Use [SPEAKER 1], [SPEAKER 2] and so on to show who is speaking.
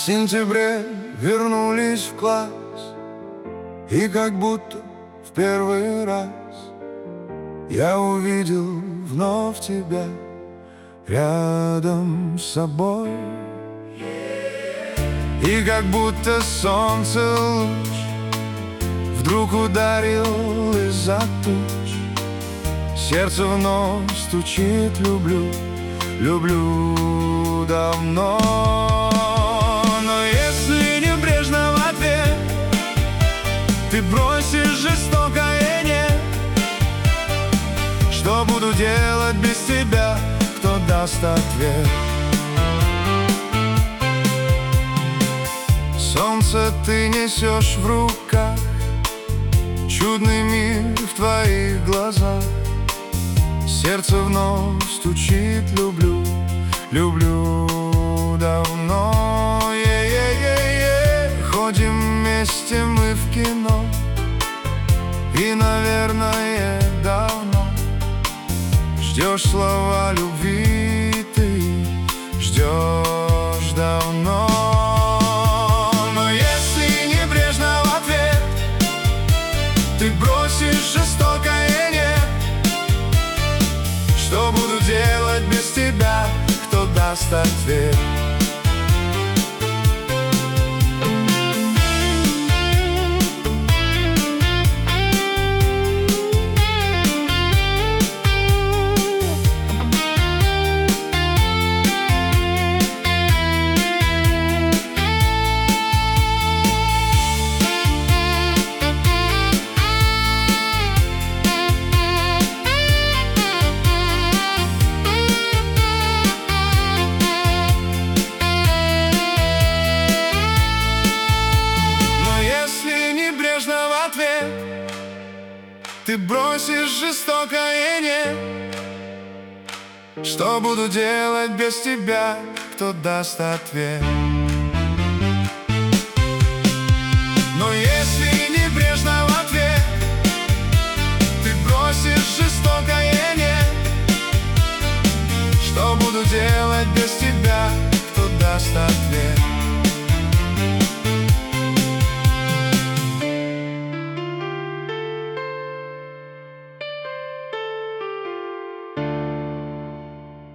[SPEAKER 1] сентябре вернулись в класс, и как будто в первый раз я увидел вновь тебя рядом с собой. И как будто солнце луч вдруг ударил из-за туч, сердце вновь стучит: люблю, люблю давно. Но если небрежно в ответ ты бросишь жестокое «нет», что буду делать без тебя? Кто даст ответ? Солнце ты несешь в руках, чудный мир в твоих глазах, сердце вновь стучит: люблю, люблю давно. Ходим вместе мы в кино, и, наверное, давно ждешь слова любви, ты ждешь давно. Но если небрежно в ответ ты бросишь жестокое «нет», что буду делать без тебя? Кто даст ответ? Ты бросишь жестокое «нет», что буду делать без тебя? Кто даст ответ? Но если небрежно в ответ ты бросишь жестокое «нет», что буду делать без тебя? Кто даст ответ?